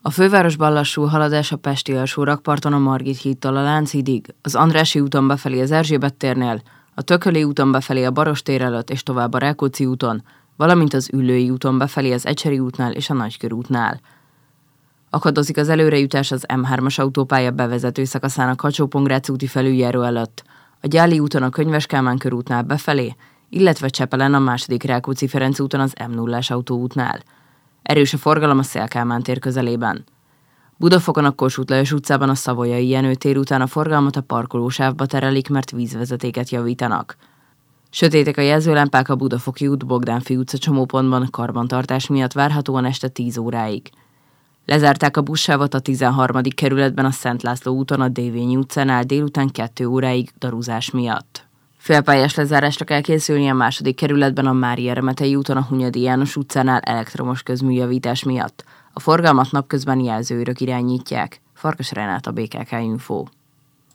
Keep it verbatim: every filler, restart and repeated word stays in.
A fővárosban lassú haladás a pesti alsó rakparton a Margit hídtól a Lánchídig, az Andrássy úton befelé az Erzsébet térnél, a Tököli úton befelé a Barostér előtt és tovább a Rákóczi úton, valamint az Üllői úton befelé az Ecseri útnál és a Nagykörútnál. Akadozik az előrejutás az M hármas autópálya bevezető szakaszán a Kacsó-Pongrác úti felüljáró előtt, a Gyáli úton a Könyves Kálmán körútnál befelé, illetve Csepelen a második Rákóczi-Ferenc úton az M nullás autóútnál. Erős a forgalom a Széll-Kálmán tér közelében. Budafokon a Kossuth Lajos utcában a Savoyai Jenő tér után a forgalmat a parkolósávba terelik, mert vízvezetéket javítanak. Sötétek a jelzőlámpák a Budafoki út, Bogdánfi utca csomópontban karbantartás miatt várhatóan este tíz óráig. Lezárták a buszsávot a tizenharmadik kerületben a Szent László úton a Dévényi utcánál délután kettő óráig daruzás miatt. Félpályás lezárásra kell készülni a második kerületben a Mária Remetei úton a Hunyadi János utcánál elektromos közműjavítás miatt. A forgalmat napközben jelzőőrök irányítják. Farkas Renáta, bé ká ká Info.